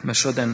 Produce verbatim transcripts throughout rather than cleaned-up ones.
Mēs šodien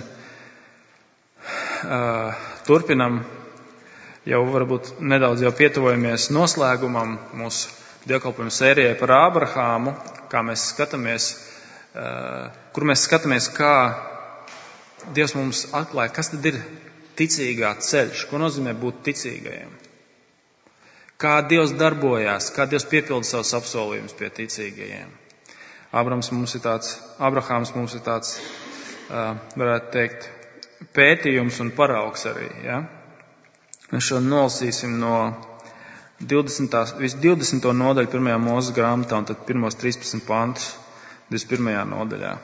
uh, turpinam, jau varbūt nedaudz jau pietuvojamies noslēgumam mūsu dievkalpojumu sērijai par Ābrahāmu, kā mēs skatāmies, uh, kur mēs skatāmies, kā Dievs mums atklāja, kas tad ir ticīgā ceļš, ko nozīmē būt ticīgajiem. Kā Dievs darbojās, kā Dievs piepilda savus apsolījumus pie ticīgajiem. Abrahams mums ir tāds, Abrahāms mums ir tāds, varētu teikt, pētījums un paraugs arī. Ja? Mēs šo nolasīsim no divdesmito nodaļu pirmajā Mūzes grāmatā un tad pirmos trīspadsmit pantus divdesmit pirmajā nodaļā.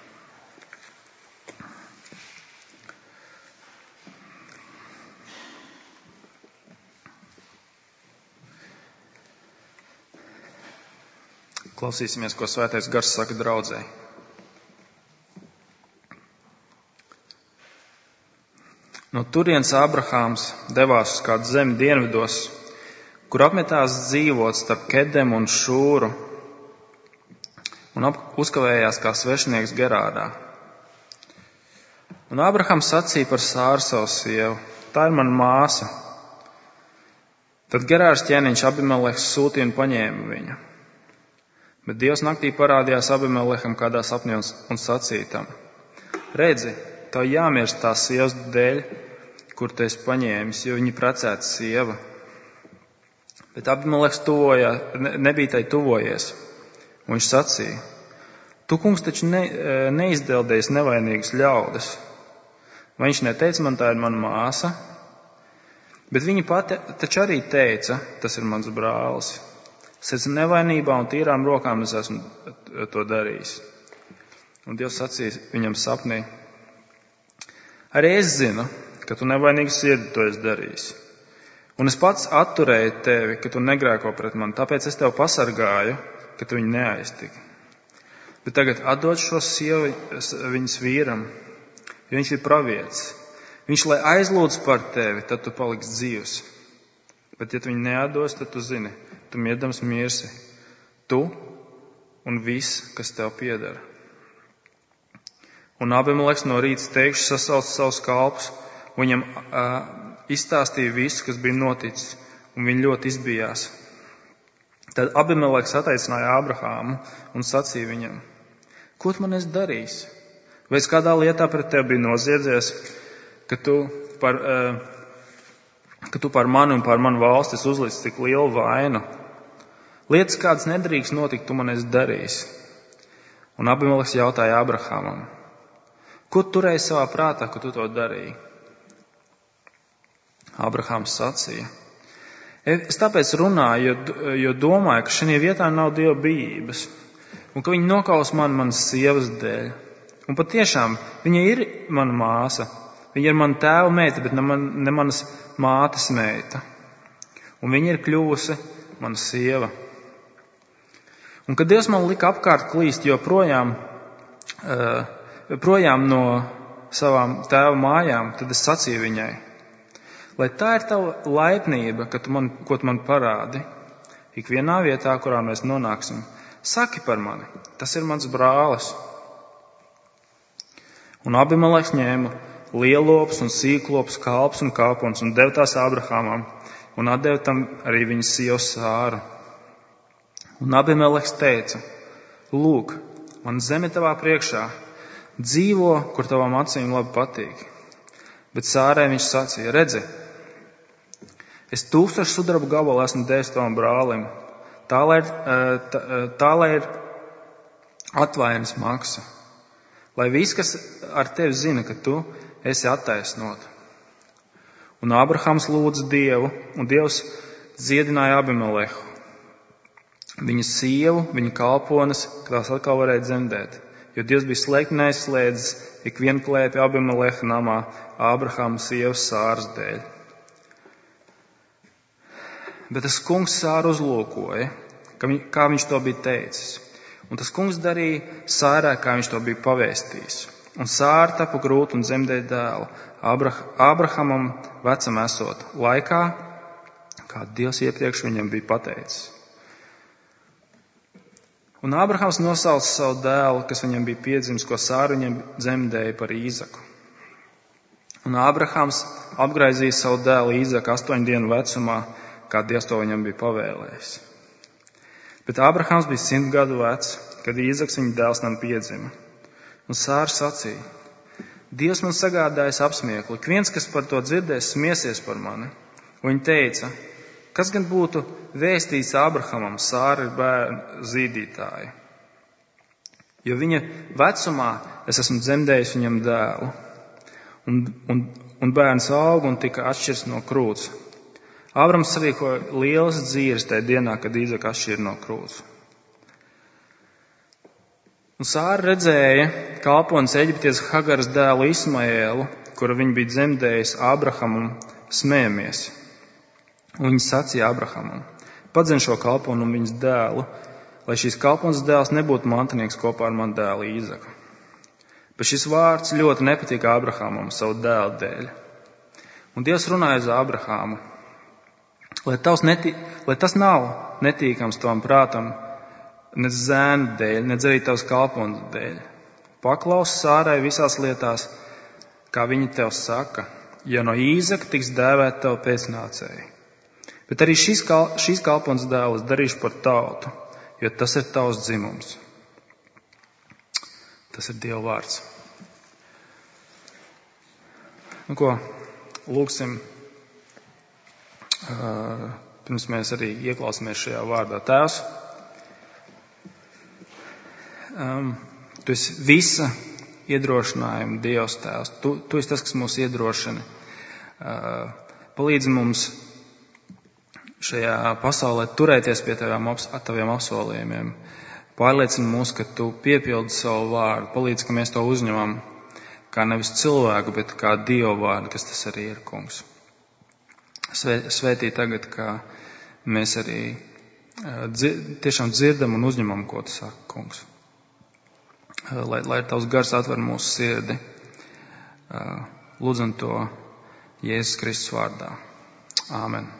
Klausīsimies, ko Svētais Gars saka draudzei. No turienes Ābrahāms devās uz kādu zemi dienvidos, kur apmetās dzīvot starp Kedemu un Šūru, un uzkavējās kā svešinieks Gerādā. Un Ābrahāms sacīja par Sāru savu sievu: tā ir mana māsa. Tad Gerārs ķēniņš Abimeleks sūtīja un paņēma viņu. Bet Dievs naktī parādījās Abimelekam kādā sapnī un sacīja tam: redzi, tev jāmirst tās sievas dēļ, kur tu esi paņēmis, jo viņa precēta sieva. Bet Abimeleks tuvojā, ne, nebija tai tuvojies, un viņš sacīja: tu, kungs, taču ne, neizdeldējies nevainīgas ļaudas. Vai viņš neteica, man tā ir mana māsa? Bet viņa pati taču arī teica, tas ir mans brālis. Sēc nevainībā un tīrām rokām es esmu to darījis. Un Dievs sacīja viņam sapnī: arī es zinu, ka tu nevainīgi sirdi to esi darījis. Un es pats atturēju tevi, ka tu negrēko pret mani, tāpēc es tev pasargāju, ka tu viņu neaiztiki. Bet tagad atdod šo sievu viņas vīram, jo viņš ir pravietis. Viņš, lai aizlūdz par tevi, tad tu paliksi dzīvs. Bet, ja tu viņu neatdos, tad tu zini, tu miedams mirsi, tu un viss, kas tev pieder. Un Abimeleks no rīta steigši sasauca savus kalpus, un viņam uh, izstāstīja visu, kas bija noticis, un viņi ļoti izbijās. Tad Abimeleks ataicināja Ābrahāmu un sacīja viņam: ko tu man esi darījis? Vai es kādā lietā pret tevi biju noziedzies, ka tu par, uh, ka tu par mani un par manu valsti esi uzlicis tik lielu vainu? Lietas, kādas nedrīkst notikt, tu man esi darījis. Un Abimeleks jautāja Ābrahāmam: ko tu turēji savā prātā, ka tu to darīji? Ābrahāms sacīja: es tāpēc runāju, jo, jo domāju, ka šajā vietā nav Dieva bijības, un ka viņi nokaus mani manas sievas dēļ. Un patiešām, viņa ir mana māsa, viņa ir mana tēva meita, bet ne, man, ne manas mātes meita. Un viņa ir kļuvusi mana sieva. Un kad Dievs man lika apkārt klīst joprojām, uh, projām no savām tēva mājām, tad es sacīju viņai: lai tā ir tava laipnība, ka tu man, ko tu man parādi, ikvienā vietā, kurā mēs nonāksim, saki par mani, tas ir mans brālis. Un Abimeleks ņēma lielopus un sīklopus, kalpus un kāpons un deva tās Ābrahāmam un atdeva tam arī viņas sievu Sāru. Un Abimeleks teica: lūk, man zeme tavā priekšā, dzīvo, kur tavām acīm labi patīk. Bet Sārai viņš sacīja: redzi, es tūkstošu sudraba gabalu esmu devis tavam brālim, tā lai ir, tā, tā, lai ir atvainas maksa, lai viss, kas ar tevi zina, ka tu esi attaisnota. Un Ābrahams lūdza Dievu, un Dievs dziedināja Abimeleku, viņa sievu, viņa kalpones, ka tās atkal varēja dzemdēt, jo Dievs bija slēgt neizslēdzis ikvienu klēpi Abimeleha namā Ābrahama sievas Sāras dēļ. Bet tas kungs Sāru uzlūkoja, kā viņš to bija teicis, un tas kungs darīja Sārai, kā viņš to bija pavēstījis. Un Sāra tapa grūta un dzemdēja dēlu Ābrahamam vecam esot, laikā, kā Dievs iepriekš viņam bija pateicis. Un Ābrahams nosauca savu dēlu, kas viņam bija piedzimis, ko Sāra viņam dzemdēja, par Īzaku. Un Ābrahams apgraizīja savu dēlu Īzaku astoņu dienu vecumā, kā Dievs to viņam bija pavēlējis. Bet Ābrahams bija simt gadu vecs, kad Īzaks viņa dēls nam piedzima. Un Sāra sacīja: Dievs man sagādājis apsmiekli, ik viens, kas par to dzirdēs, smiesies par mani. Un viņa teica: kas gan būtu vēstījis Ābrahamam, Sāra ir bērnu zīdītāja? Jo viņa vecumā es esmu dzemdējis viņam dēlu. Un, un, un bērns auga un tika atšķirts no krūts. Ābrams sarīkoja lielas dzīves tajā dienā, kad Īzaka atšķīra no krūts. Un Sāra redzēja kalpones Eģiptietes Hagaras dēlu Ismaēlu, kuru viņa bija dzemdējis Ābrahamam, smējamies. Un viņa sacīja Ābrahamam: padzen šo kalponu un viņas dēlu, lai šīs kalpones dēls nebūtu mantinieks kopā ar manu dēlu Īzaku. Bet šis vārds ļoti nepatika Ābrahamam savu dēlu dēļ. Un Dievs runāja uz Ābrahamu: lai, neti, lai tas nav netīkams tavam prātam, nec zēna dēļ, nec arī tavas kalpones dēļ. Paklaus Sārai visās lietās, kā viņa tev saka, jo no Īzaka tiks dēvēt tev pēcnācēji. Bet arī šīs, kal, šīs kalpones dēlus darīšu par tautu, jo tas ir tavs dzimums. Tas ir Dieva vārds. Nu ko, lūksim, uh, pirms mēs arī ieklausāmies šajā vārdā. Tēvs, um, tu esi visa iedrošinājuma Dievs, Tēvs. Tu, tu esi tas, kas mūs iedrošina. Uh, palīdzi mums šajā pasaulē turēties pie taviem, taviem apsolījumiem. Pārliecina mūs, ka tu piepildi savu vārdu. Palīdzi, ka mēs to uzņemam kā nevis cilvēku, bet kā Dieva vārdu, kas tas arī ir, kungs. Svētī tagad, kā mēs arī dzir, tiešām dzirdam un uzņemam, ko tu saki, kungs. Lai, lai tavs gars atver mūsu sirdi. Lūdzam to Jēzus Kristus vārdā. Āmen.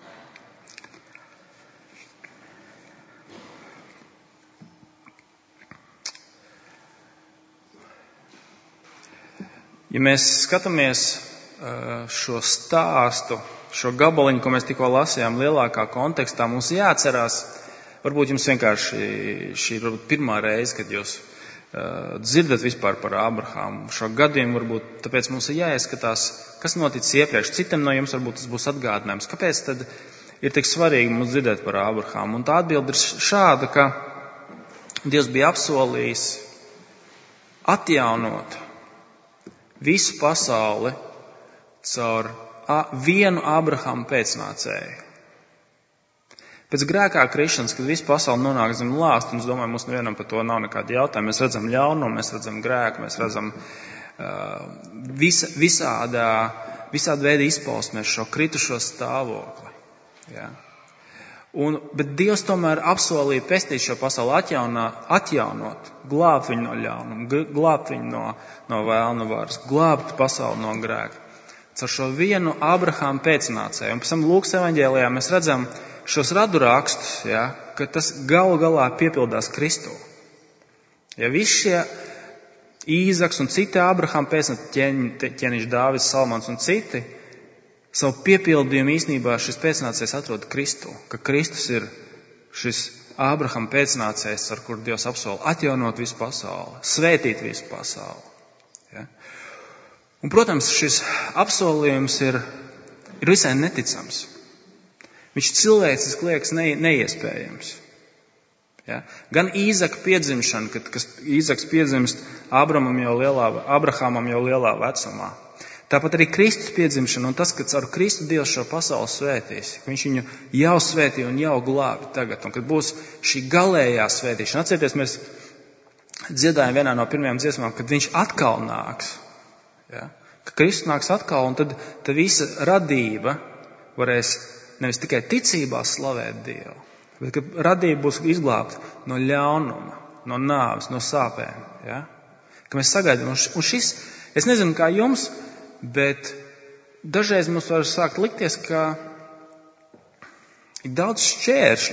Ja mēs skatāmies šo stāstu, šo gabaliņu, ko mēs tikko lasījām lielākā kontekstā, mums jāatcerās, varbūt jums vienkārši šī ir pirmā reize, kad jūs uh, dzirdat vispār par Ābrahāmu. Šo gadījumu varbūt, tāpēc mums ir jāieskatās, kas noticis iepriekš. Citam no jums varbūt tas būs atgādinājums. Kāpēc tad ir tik svarīgi mums dzirdēt par Ābrahāmu? Un tā atbilde ir šāda, ka Dievs bija apsolījis atjaunot visu pasauli caur vienu Ābrahama pēcnācēju. Pēc grēkā krišanas, kad visa pasaule nonāk zem lāsta, un es domāju, mums nevienam par to nav nekāda jautājuma. Mēs redzam ļaunumu, mēs redzam grēku, mēs redzam uh, visa, visādā, visāda veida izpausmēs šo kritušo stāvokli. Ja? Un, bet Dievs tomēr apsolīja pestīt šo pasauli, atjaunā, atjaunot, glābt viņu no ļaunuma, glābt viņu no, no vēlna varas, glābt pasauli no grēka. Caur šo vienu Ābrahāma pēcnācēju. Un pēc tam Lūkas evaņģēlijā mēs redzam šos radurakstus, ja, ka tas galu galā piepildās Kristū. Ja visi šie Īzaks un citi Ābrahāma pēcnācēji, ķēniņš Dāvids, Salmons un citi, savu piepildījumu īstenībā šis pēcnācējs atrod Kristū, ka Kristus ir šis Ābrahama pēcnācējs, ar kuru Dievs apsola atjaunot visu pasauli, svētīt visu pasauli. Ja? Un, protams, šis apsolījums ir, ir visai neticams. Viņš cilvēciski liekas ne, neiespējams. Ja? Gan Īzaka piedzimšana, kad kas Īzaks piedzimst Ābrahamam jau lielā, Abrahamam jau lielā vecumā. Tāpat arī Kristus piedzimšana un tas, ka caur Kristu Dievs šo pasauli svētīs. Viņš viņu jau svētī un jau glābi tagad. Un kad būs šī galējā svētīšana, atcerieties, mēs dziedājam vienā no pirmajām dziesmām, kad viņš atkal nāks. Ja? Ka Kristus nāks atkal, un tad, tad visa radība varēs nevis tikai ticībā slavēt Dievu, bet ka radība būs izglābta no ļaunuma, no nāves, no sāpēm. Ja? Ka mēs sagaidām. Un šis, es nezinu kā jums, bet dažreiz mums var sākt likties, ka ir daudz šķēršļi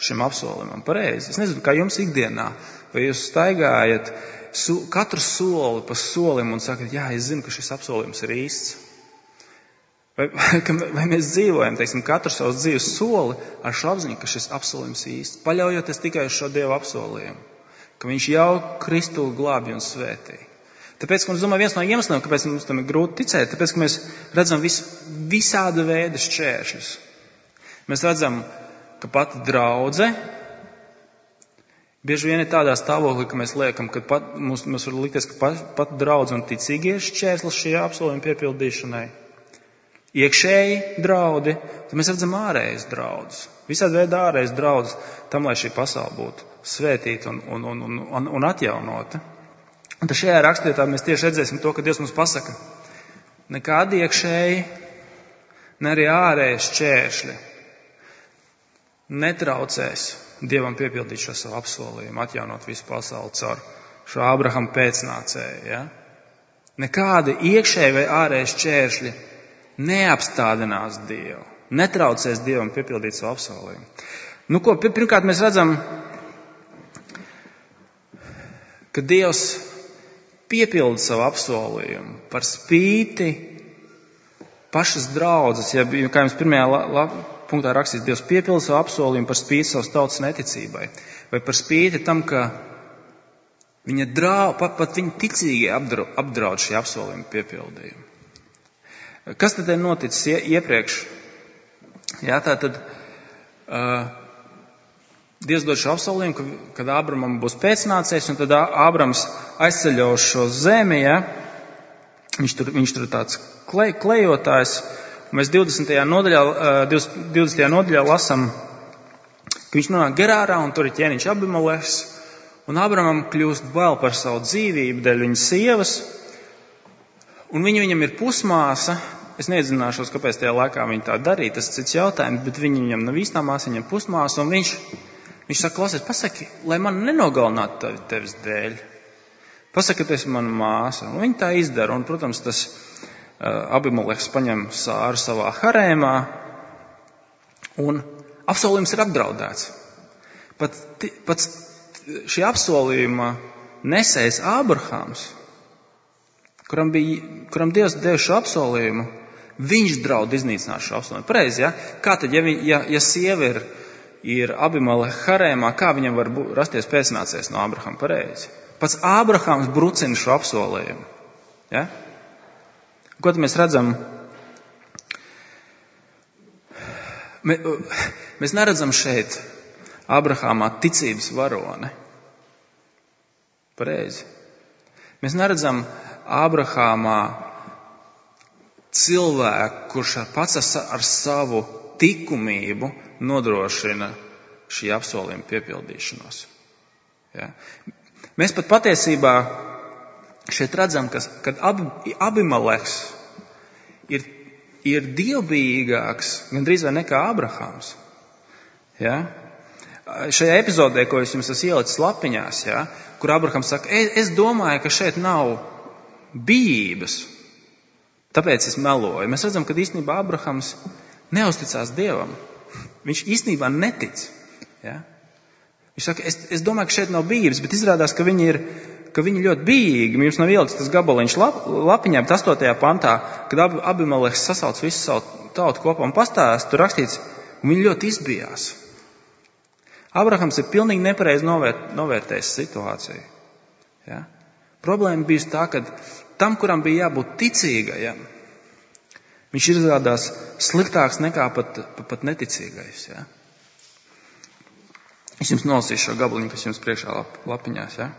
šim apsolimam. Pareizi. Es nezinu, kā jums ikdienā, vai jūs staigājat su, katru soli pa solim un sakat, jā, es zinu, ka šis apsolījums ir īsts. Vai, vai, vai mēs dzīvojam, teiksim, katru savus dzīves soli ar šo apziņu, ka šis apsolījums ir īsts, paļaujoties tikai uz šo Dieva apsolījumu, ka viņš jau Kristu glābj un svētī. Tāpēc, ka mums, domāju, viens no iemesliem, kāpēc mums tam ir grūti ticēt, tāpēc, ka mēs redzam vis, visāda veida šķēršļus. Mēs redzam, ka pati draudze bieži vien ir tādā stāvoklī, ka mēs liekam, ka pat, mums, mums var likties, ka pat, pat draudze un ticīgi ir šķērslis šī apsolījuma piepildīšanai. Iekšēji draudi, tad mēs redzam ārējas draudus. Visādi veidi ārējas draudus tam, lai šī pasaule būtu svētīta un, un, un, un, un atjaunota. Un tad šajā rakstvietā mēs tieši redzēsim to, ka Dievs mums pasaka, nekādi iekšēji, ne arī ārēji šķēršļi netraucēs Dievam piepildīt šo savu apsolījumu, atjaunot visu pasauli caur šo Ābrahama pēcnācēju. Ja? Nekādi iekšēji vai ārēji šķēršļi neapstādinās Dievu, netraucēs Dievam piepildīt savu apsolījumu. Nu, ko, pirmkārt mēs redzam, ka Dievs piepilda savu apsolījumu par spīti pašas draudzes, ja, kā jums pirmajā la, la, punktā rakstīts, Dievs piepilda savu apsolījumu par spīti savas tautas neticībai, vai par spīti tam, ka viņa draud, pat, pat viņa ticīgi apdraud, apdraud šī apsolījuma piepildījumu. Kas tad ir noticis iepriekš? Jā, tā tad uh, Dievs dod šo apsolījumu, kad Ābramam būs pēcnācējs, un tad Ābrams aizceļo uz šo zemi, ja? viņš, tur, viņš tur tāds klej, klejotājs, un mēs divdesmitajā nodaļā, divdesmitajā nodaļā lasam, ka viņš nonāk Gerārā, un tur ir ķēniņš Abimeleks, un Ābramam kļūst bail par savu dzīvību dēļ viņas sievas, un viņa viņam ir pusmāsa. Es neiedzināšos, kāpēc tajā laikā viņa tā darīja, tas ir cits jautājums, bet viņa viņam nav īstā māsa, viņam pusmāsa, un viņš Viņš saka, klausies, pasaki, lai man nenogalinātu tevi, tevis dēļ. Pasaki, ka tu esi mana māsa. Un viņa tā izdara. Un, protams, tas uh, Abimeleks paņem Sāru savā harēmā. Un apsolījums ir apdraudēts. Pat, pat šī apsolījuma nesējs Ābrahams, kuram, bija, kuram Dievs deva šo apsolījumu, viņš draud iznīcināt šo apsolījumu. Pareizi, ja? Kā tad, ja, viņ, ja, ja sieva ir ir Abimeleka harēmā, kā viņam var būt, rasties pēcnācējs no Ābrahama? Pareizi. Pats Ābrahams brucina šo apsolījumu. Ja? Ko tad mēs redzam? Mē, mēs neredzam šeit Ābrahamā ticības varone. Pareizi. Mēs neredzam Ābrahamā cilvēku, kurš pats ar savu tikumību nodrošina šī apsolījuma piepildīšanos. Ja? Mēs pat patiesībā šeit redzam, ka kad Abimeleks ir, ir dievbijīgāks gandrīz vai nekā Ābrahams. Ja? Šajā epizodē, ko es jums esmu ielicis lapiņās, ja, kur Ābrahams saka, es, es domāju, ka šeit nav bijības, tāpēc es meloju. Mēs redzam, ka īstenībā Ābrahams neuzticās Dievam. Viņš īstenībā netic. Ja? Viņš saka, es, es domāju, ka šeit nav bijības, bet izrādās, ka viņi ir, ka viņi ļoti bijīgi. Mums nav ielikts tas gabaliņš lap, lapiņā, bet astotajā pantā, kad Ab, Abimeleks sasauc visu savu tautu kopā un pastāst, tur rakstīts, un viņi ļoti izbijās. Abrahams ir pilnīgi nepareizi novērt, novērtējis situāciju. Ja? Problēma bijusi tā, ka tam, kuram bija jābūt ticīgajam, viņš izrādās sliktāks nekā pat, pat neticīgais. Ja? Es jums nolasīšu šo gabaliņu, kas jums priekšā lap, lapiņās. Ja?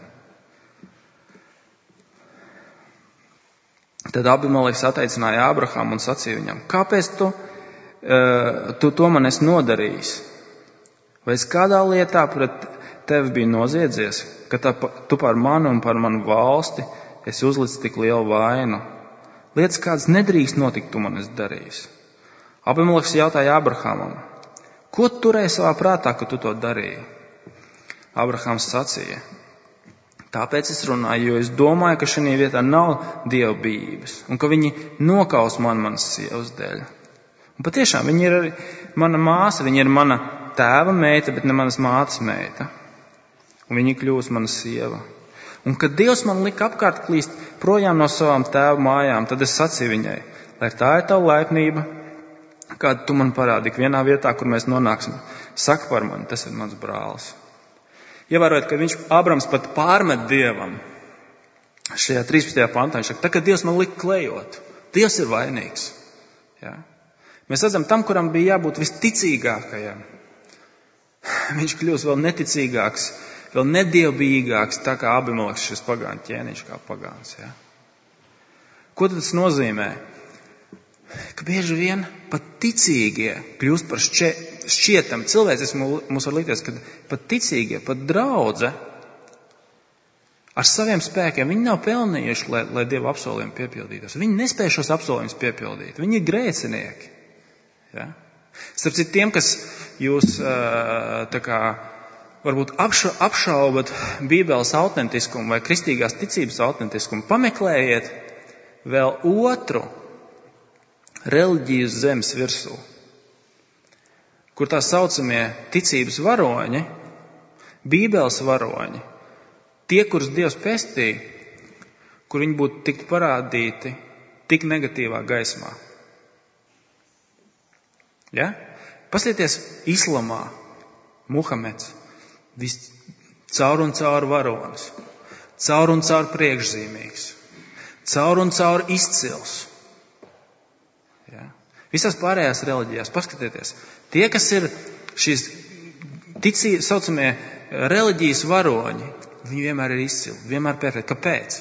Tad Abimeleks atteicināja Ābrahamu un sacīja viņam, kāpēc tu, uh, tu to man esi nodarījis? Vai es kādā lietā pret tevi biju noziedzies, ka tā, tu par mani un par manu valsti esi uzlicis tik lielu vainu? Lietas kādas nedrīkst notikt, tu man esi darījis. Abimeleks jautāja Ābrahamam, ko tu turēji savā prātā, ka tu to darīji? Ābrahams sacīja, tāpēc es runāju, jo es domāju, ka šajā vietā nav dievbijības un ka viņi nokaus man manas sievas dēļ. Un patiešām, viņa ir arī mana māsa, viņa ir mana tēva meita, bet ne manas mātes meita. Un viņa kļūs mana sieva. Un kad Dievs man lika apkārt klīst projām no savām tēva mājām, tad es sacīju viņai, lai tā ir tava laipnība, kādu tu man parādi, vienā vietā, kur mēs nonāksim. Saka par mani, tas ir mans brālis. Ievērojot, ka viņš Ābrams pat pārmet Dievam. Šajā trīspadsmitajā pantā viņš saka, tā, kad Dievs man lika klejot, Dievs ir vainīgs. Ja? Mēs redzam, tam, kuram bija jābūt visticīgākajam, viņš kļūst vēl neticīgāks, vēl nedievbijīgāks, tā kā Abimeleks šis pagānu ķēniņš kā pagāns. Ja? Ko tad tas nozīmē? Ka bieži vien pat ticīgie kļūst par šķie, šķietam. Cilvēcis mums var likties, ka pat ticīgie, pat draudze ar saviem spēkiem, viņi nav pelnījuši, lai, lai Dieva apsolījumi piepildītos. Viņi nespēj šos apsolījumus piepildīt. Viņi ir grēcinieki. Ja? Starp citu tiem, kas jūs tā kā varbūt apša, apšaubat Bībeles autentiskumu vai kristīgās ticības autentiskumu, pameklējiet vēl otru reliģiju zemes virsū, kur tā saucamie ticības varoņi, Bībeles varoņi, tie, kurus Dievs pestīja, kur viņi būtu tikt parādīti tik negatīvā gaismā. Ja? Paskatieties islamā, Muhameds, vis caur un caur varonis, caur un caur priekšzīmīgs, caur un caur izcils. Ja? Visās pārējās reliģijās, paskatieties, tie, kas ir šīs ticī, saucamie reliģijas varoņi, viņi vienmēr ir izcili, vienmēr perfekti. Kāpēc?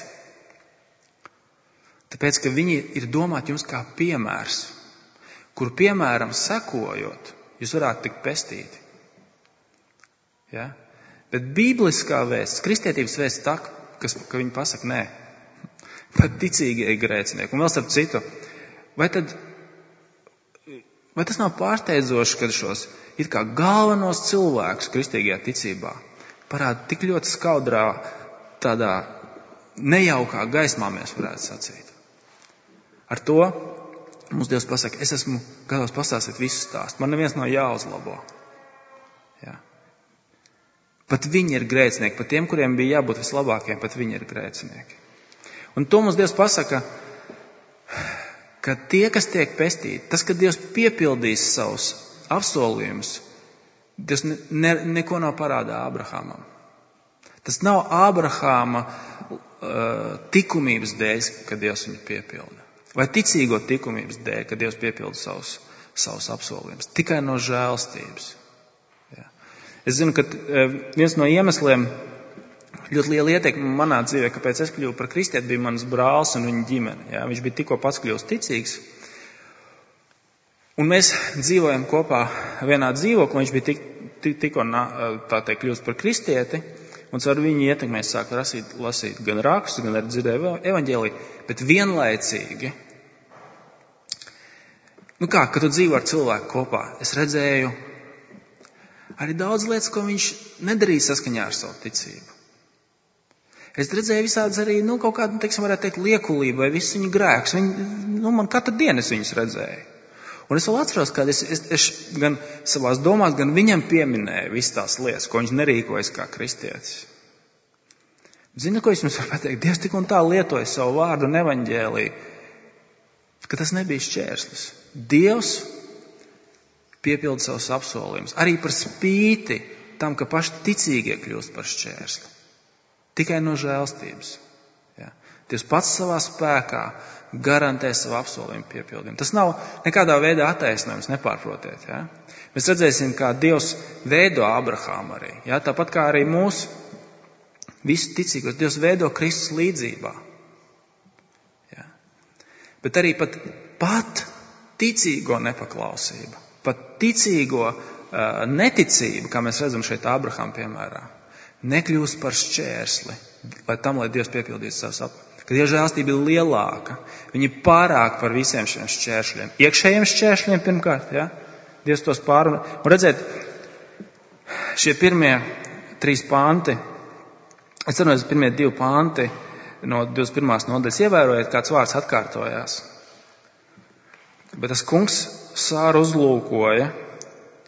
Tāpēc, ka viņi ir domāti jums kā piemērs, kur piemēram sekojot, jūs varētu tikt pestīti. Ja? Bet bībliskā vēsts, kristietības vēsts tā, kas, ka viņi pasaka nē, pat ticīgie ir grēcinieki. Un vēl starp citu, vai tad, vai tas nav pārsteidzoši, kad šos it kā galvenos cilvēkus kristīgajā ticībā parāda tik ļoti skaudrā, tādā nejaukā gaismā, mēs varētu sacīt. Ar to mums Dievs pasaka, es esmu gatavs pastāstīt visu stāstu. Man neviens nav jāuzlabo. Ja. Pat viņi ir grēcinieki, pat tiem, kuriem bija jābūt vislabākiem, pat viņi ir grēcinieki. Un to mums Dievs pasaka, ka tie, kas tiek pestīti, tas, ka Dievs piepildīs savus apsolījumus, Dievs ne, ne, neko nav parādā Ābrahamam. Tas nav Ābrahāma uh, tikumības dēļ, ka Dievs viņu piepilda. Vai ticīgo tikumības dēļ, ka Dievs piepilda savus, savus apsolījumus. Tikai no žēlstības. Ja. Es zinu, ka viens no iemesliem ļoti liela ietekme manā dzīvē, kāpēc es kļuvu par kristieti, bija mans brālis un viņa ģimene. Ja. Viņš bija tikko pats kļūst ticīgs. Un mēs dzīvojam kopā vienā dzīvoklī, viņš bija tik, tik, tikko tā teikt kļūst par kristieti. Un caur viņu ietekmē es sāku lasīt, lasīt gan rakstus, gan arī dzirdēju evaņģēliju, bet vienlaicīgi, nu kā, kad tu dzīvo ar cilvēku kopā, es redzēju arī daudz lietas, ko viņš nedarīja saskaņā ar savu ticību. Es redzēju visādas arī, nu, kaut kādu, teiksim, varētu teikt, liekulību vai visu viņu grēkus. Viņi, nu, man katru dienu es viņus redzēju. Un es vēl atceros, ka es, es, es gan savās domās, gan viņam pieminēju visas tās lietas, ko viņš nerīkojas kā kristietis. Zini, ko es jums varu pateikt? Dievs tik un tā lietoja savu vārdu un evaņģēliju, ka tas nebija šķērslis. Dievs piepilda savus apsolījumus. Arī par spīti tam, ka paši ticīgie kļūst par šķērsli. Tikai no žēlstības. Ja. Dievs pats savā spēkā garantē savu apsolījumu piepildījumu. Tas nav nekādā veidā attaisnojums, nepārprotiet. Ja? Mēs redzēsim, kā Dievs veido Abrahāmu arī. Ja? Tāpat kā arī mūsu visu ticīgos, Dievs veido Kristus līdzībā. Ja? Bet arī pat, pat ticīgo nepaklausību, pat ticīgo uh, neticību, kā mēs redzam šeit Abrahāma piemērā, nekļūst par šķērsli, lai tam, lai Dievs piepildītu savus apsolījumus. Ka Dieva žēlstība ir lielāka. Viņi ir pārāk par visiem šiem šķēršļiem. Iekšējiem šķēršļiem pirmkārt, ja? Dievs tos pārvar. Un redzēt, šie pirmie trīs panti, es ceru, ka pirmie divi panti no divdesmit pirmās nodaļas, ievērojiet, kāds vārds atkārtojās. Bet tas kungs Sāru uzlūkoja,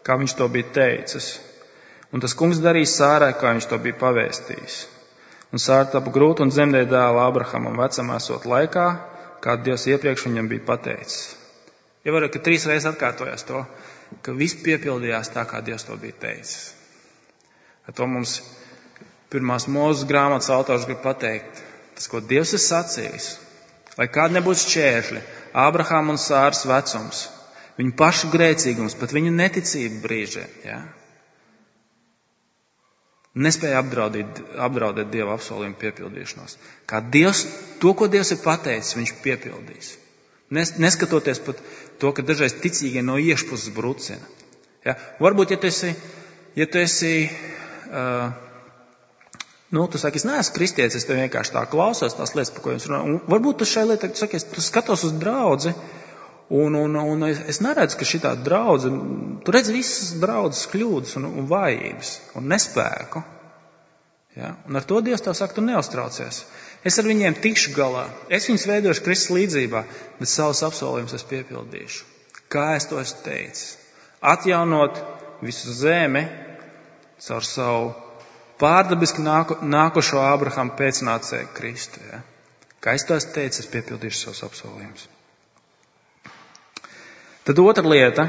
kā viņš to bija teicis. Un tas kungs darīja Sārai, kā viņš to bija pavēstījis. Un Sāra tapa grūta un dzemdēja dēlu Ābrahamam vecam esot laikā, kā Dievs iepriekš viņam bija pateicis. Ja varu, ka trīs reizes atkārtojās to, ka viss piepildījās tā, kā Dievs to bija teicis. Ar to mums pirmās Mūzes grāmatas autors grib pateikt, tas, ko Dievs ir sacījis, lai kādi nebūtu šķēršļi, Ābrahama un Sāras vecums, viņu pašu grēcīgums, pat viņu neticība brīžiem, ja? Nespēja apdraudīt, apdraudēt Dieva apsolījumu piepildīšanos. Kā Dievs, to, ko Dievs ir pateicis, viņš piepildīs. Nes, neskatoties pat to, ka dažreiz ticīgie no iešpuses brucina. Ja? Varbūt, ja tu esi, ja tu esi uh, nu, tu saki, es neesmu kristietis, es tev vienkārši tā klausos tās lietas, par ko jums runā. Un varbūt tu šai lietai, tu saki, tu skatos uz draudzi, un, un, un es neredzu, ka šitā draudze, tu redzi visas draudzes kļūdas un, un vājības un nespēku. Ja? Un ar to Dievs tev saka, tu neuztraucies. Es ar viņiem tikšu galā. Es viņus veidošu Kristus līdzībā, bet savus apsolījumus es piepildīšu. Kā es to esmu teicis? Atjaunot visu zemi caur savu pārdabiski nāku, nākošo Ābrahama pēcnācēju Kristu. Ja? Kā es to esmu teicis, es piepildīšu savus apsolījumus. Tad otra lieta.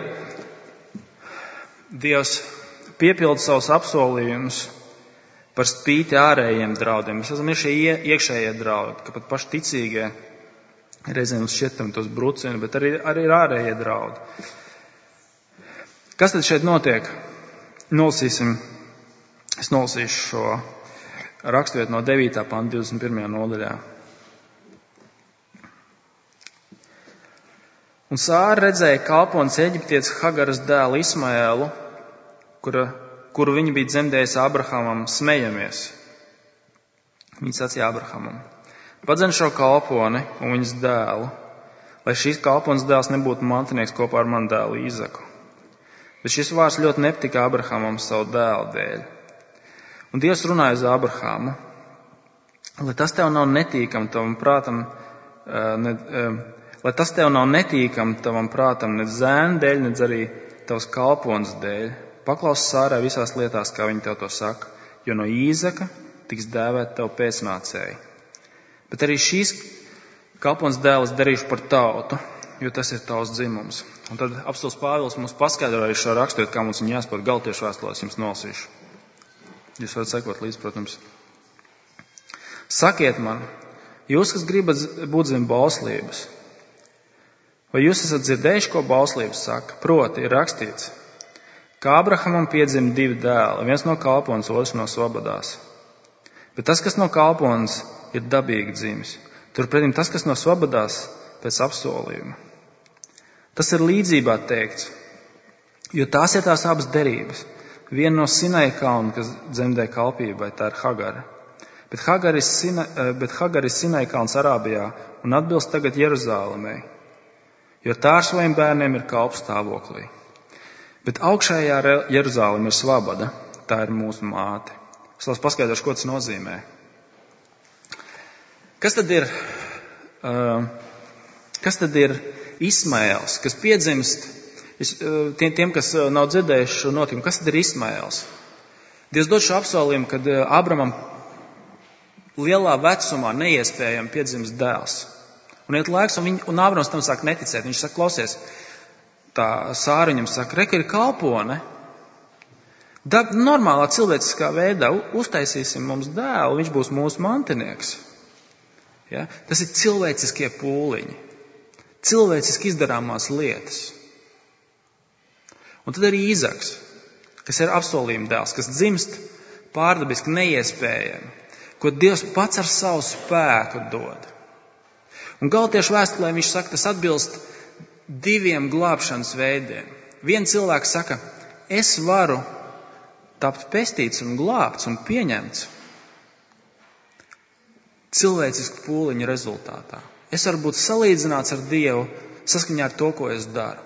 Dievs piepilda savus apsolījumus par spīti ārējiem draudiem. Mēs esam ir šie iekšējie draudi, ka pat paši ticīgie reizēm uz šķietam tos brucina, bet arī, arī ir ārējie draudi. Kas tad šeit notiek? Nolasīsim, es nolasīšu šo raksturvietu no devītā panta divdesmit pirmajā nodaļā. Un Sāra redzēja kalpones Eģiptietes Hagaras dēlu Ismaēlu, kura, kuru viņa bija dzemdējusi Abrahamam, smejamies. Viņa sacīja Abrahamam, padzen šo kalponi un viņas dēlu, lai šīs kalpones dēls nebūtu mantinieks kopā ar manu dēlu Īzaku. Bet šis vārds ļoti nepatika Abrahamam savu dēlu dēļ. Un Dievs runāja uz Abrahamu, lai tas tev nav netīkam tavam prātam, ne, lai tas tev nav netīkam tavam prātam, ne zēna dēļ, ne arī tavas kalpones dēļ. Paklaus Sārai visās lietās, kā viņa tev to saka, jo no Īzaka tiks dēvēt tev pēcnācēji. Bet arī šīs kalpones dēlis darīšu par tautu, jo tas ir tavs dzimums. Un tad apostils Pāvils mums paskaidroja šo raksturvietu, kā mums viņa jāsaprot Galtiešu vēstulēs, jums nolasīšu. Jūs varat sekot līdz, protams. Sakiet man, jūs, kas gribat būt zem bauslības, vai jūs esat dzirdējuši, ko bauslības saka? Proti, ir rakstīts, ka Abrahamam piedzima divi dēli, viens no kalpones, otrs no svabadās. Bet tas, kas no kalpones, ir dabīgi dzimis. Turpretim tas, kas no svabadās, pēc apsolījuma. Tas ir līdzībā teikts, jo tās ir tās abas derības. Viena no Sinai kalna, kas dzemdē kalpībai, tā ir Hagara. Bet Hagara ir Sinai, bet Hagara ir Sinai kalns Arābijā un atbilst tagad Jeruzālēmei, jo tā ar saviem bērniem ir kalpu stāvoklī. Bet augšējā Jeruzālēma ir svabada, tā ir mūsu māte. Es vēl paskaidrošu, ko tas nozīmē. Kas tad ir, uh, kas tad ir Ismaēls, kas piedzimst, tiem, tiem kas nav dzirdējuši šo notikumu, kas tad ir Ismaēls? Dievs dod šo apsolījumu, kad Abramam lielā vecumā neiespējami piedzimst dēls. Un iet laiks, un, viņ, un Abrams tam sāk neticēt. Viņš saka, klausies, tā Sāra viņam saka, re, ka ir kalpone. Da, normālā cilvēciskā veidā uztaisīsim mums dēlu, viņš būs mūsu mantinieks. Ja? Tas ir cilvēciskie pūliņi. Cilvēciski izdarāmās lietas. Un tad arī Īzaks, kas ir apsolījuma dēls, kas dzimst pārdabiski neiespējami, ko Dievs pats ar savu spēku dod. Un Galtiešu vēstulē viņš saka, tas atbilst diviem glābšanas veidiem. Viens cilvēks saka, es varu tapt pestīts un glābts un pieņemts cilvēcisku pūliņu rezultātā. Es varu būt salīdzināts ar Dievu saskaņā ar to, ko es daru.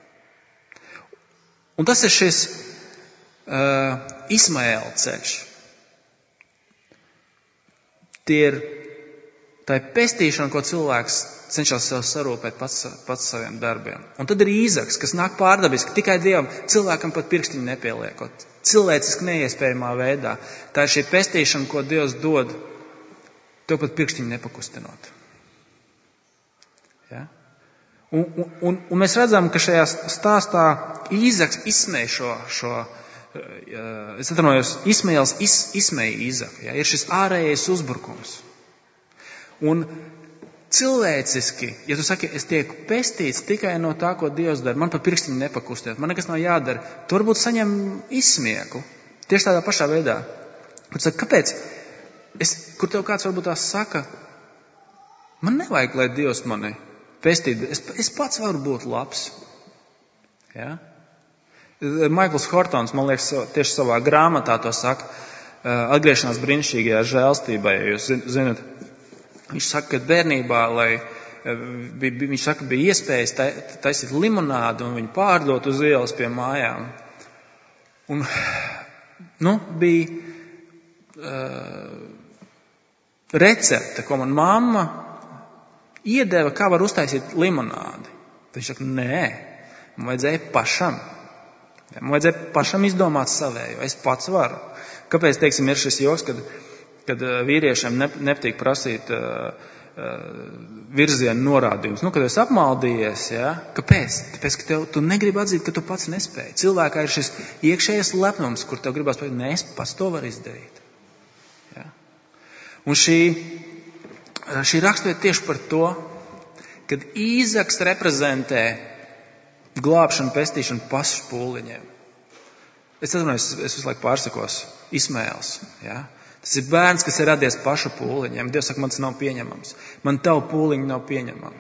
Un tas ir šis uh, Ismaēla ceļš. Tie ir Tā ir pestīšana, ko cilvēks cenšas sev sarūpēt pats, pats saviem darbiem. Un tad ir Īzaks, kas nāk pārdabiski, tikai Dievam, cilvēkam pat pirkstiņu nepieliekot. Cilvēciski neiespējamā veidā. Tā ir šī pestīšana, ko Dievs dod, tev pat pirkstiņu nepakustinot. Ja? Un, un, un mēs redzam, ka šajā stāstā Īzaks izsmēja šo, šo es atvainojos, Ismaels iz, izsmēja Īzaku. Ja? Ir šis ārējais uzbrukums. Un cilvēciski, ja tu saki, es tieku pestīts tikai no tā, ko Dievs dara, man pat pirkstiņu nepakustināt, man nekas nav jādara, tu varbūt saņem izsmieku. Tieši tādā pašā veidā. Tu saki, kāpēc? Es, kur tev kāds varbūt tās saka, man nevajag, lai Dievs mani pestītu, es, es pats varu būt labs. Ja? Maikls Hortons, man liekas, tieši savā grāmatā to saka, atgriešanās brīnišķīgajā žēlstībā, ja jūs zinat. Viņš saka, ka bērnībā, lai, viņš saka, bija iespējas taisīt limonādu un viņu pārdot uz ielas pie mājām. Un, nu, bija uh, recepte, ko man mamma iedeva, kā var uztaisīt limonādi. Viņš saka, nē, man vajadzēja pašam. Man vajadzēja pašam izdomāt savējo. Es pats varu. Kāpēc, teiksim, ir šis joks, kad kad vīriešiem nepatīk prasīt uh, uh, virzienu norādījumus. Nu, kad esi apmaldījies, ja? Kāpēc? Tāpēc, ka tev, tu negribi atzīt, ka tu pats nespēji. Cilvēkā ir šis iekšējais lepnums, kur tev gribās pateikt, nē, es pats to varu izdarīt. Ja? Un šī, šī raksturvieta tieši par to, kad Īzaks reprezentē glābšanu, pestīšanu pašu pūliņiem. Es atvainojos, es visu laiku pārsakos Ismaels, ja? Tas ir bērns, kas ir radies paša pūliņiem. Dievs saka, man tas nav pieņemams. Man tavu pūliņu nav pieņemama.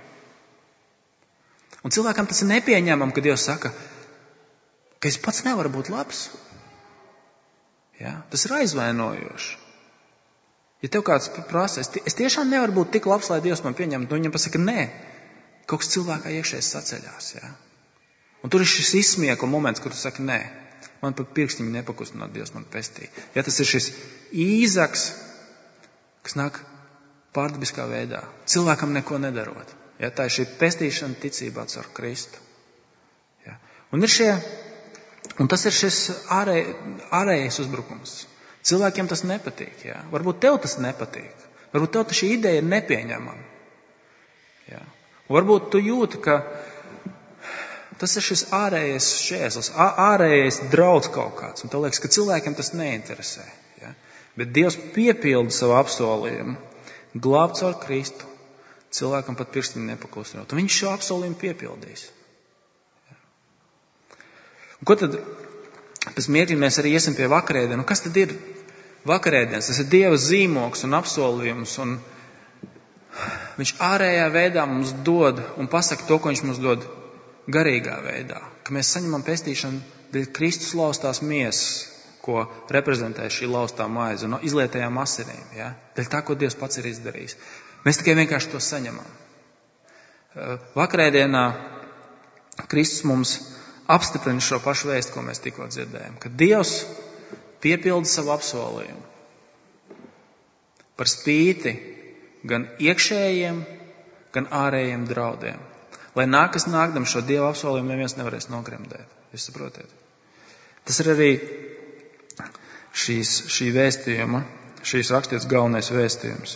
Un cilvēkam tas ir nepieņemam, kad Dievs saka, ka es pats nevaru būt labs. Ja? Tas ir aizvainojoši. Ja tev kāds prasa, es, es tiešām nevaru būt tik labs, lai Dievs man pieņemtu, un viņam pasaka, nē, kaut kas cilvēkā iekšēs saceļās. Ja? Un tur ir šis izsmiekla moments, kur tu saki, nē. Man pat pirkstiņu nepakustināt, Dievs man pestīja. Ja tas ir šis Īzaks, kas nāk pārdabiskā veidā, cilvēkam neko nedarot. Ja tā ir šī pestīšana ticībā caur Kristu. Ja. Un ir šie, un tas ir šis ārēj, ārējais uzbrukums. Cilvēkiem tas nepatīk. Ja. Varbūt tev tas nepatīk. Varbūt tev šī ideja ir nepieņemama. Ja. Un varbūt tu jūti, ka tas ir šis ārējais šķērslis, ārējais draudz kaut kāds. Un tev liekas, ka cilvēkiem tas neinteresē. Ja? Bet Dievs piepilda savu apsolījumu, glābt caur Kristu, cilvēkam pat pirkstiņu nepakustinot. Un viņš šo apsolījumu piepildīs. Ja? Un ko tad, pēc mirkļa mēs arī iesim pie vakarēdienu. Kas tad ir vakarēdienas? Tas ir Dieva zīmogs un apsolījums. Un viņš ārējā veidā mums dod un pasaka to, ko viņš mums dod garīgā veidā, ka mēs saņemam pestīšanu dēļ Kristus laustās miesas, ko reprezentē šī laustā maize un izlietajām asinīm, ja? Dēļ tā, ko Dievs pats ir izdarījis. Mēs tikai vienkārši to saņemam. Vakarēdienā Kristus mums apstiprina šo pašu vēstu, ko mēs tikko dzirdējām, ka Dievs piepilda savu apsolījumu par spīti gan iekšējiem, gan ārējiem draudiem. Lai nākas nākdam šo Dieva apsolījumu neviens nevarēs nogremdēt. Jūs saprotiet? Tas ir arī šīs, šī vēstījuma, šīs rakstītas galvenais vēstījums.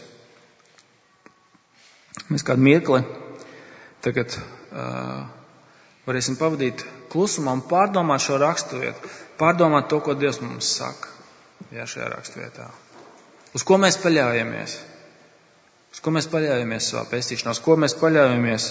Mēs kādu mirkli tagad uh, varēsim pavadīt klusumā un pārdomāt šo raksturvietu, pārdomāt to, ko Dievs mums saka, jā, šajā raksturvietā. Uz ko mēs paļaujamies? Uz ko mēs paļaujamies savā pestīšanā? Uz ko mēs paļaujamies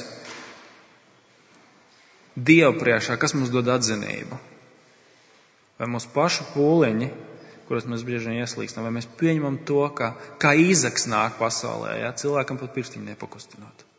Dievu priekšā, kas mums dod atzinību? Vai mūsu pašu pūliņi, kuros mēs bieži vien ieslīkstam, vai mēs pieņemam to, ka, kā Īzaks nāk pasaulē, ja, cilvēkam pat pirkstiņu nepakustinot.